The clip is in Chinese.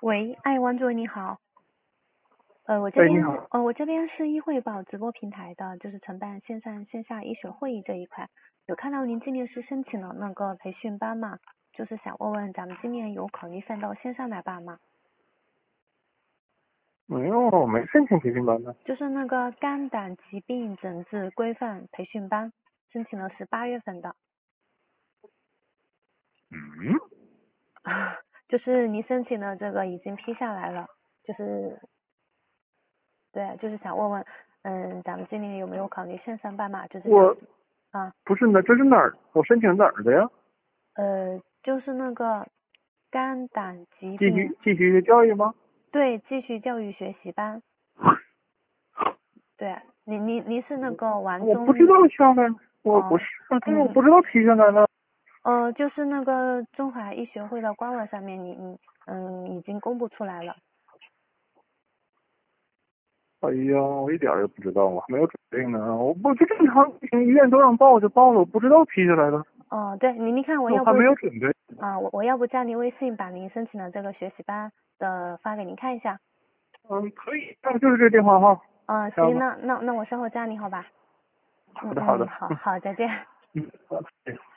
喂，哎，王主任你好。 你好。 我这边是医惠宝直播平台的，就是承办线上线下医学会议这一块。有看到您今年是申请了那个培训班嘛？就是想问问咱们今年有考虑放到线上来办吗？ 没有，没申请培训班呢。 就是那个肝胆疾病诊治规范培训班，申请的是8月份的。 嗯。 就是您申请的这个已经批下来了，就是对，就是想问问，咱们今年有没有考虑线上办嘛？就是我啊， 不是呢，这是哪儿？我申请哪儿的呀？ 就是那个肝胆疾继病， 续继续教育吗？ 对，继续教育学习班。对，您是那个王中医我不知道下来，我不是，但是我不知道批下来了。 就是那个中华医学会的官网上面已经公布出来了。 哎呀，我一点也不知道，我还没有准备呢。我不就正常，医院都让报我就报了，我不知道批下来的。 对，您看我我还要不没有准备。 我要不加您微信，把您申请的这个学习班的发给您看一下。 可以，那就是这电话号。 行，那我稍后加您好吧。 好的。 好，再见。 好的。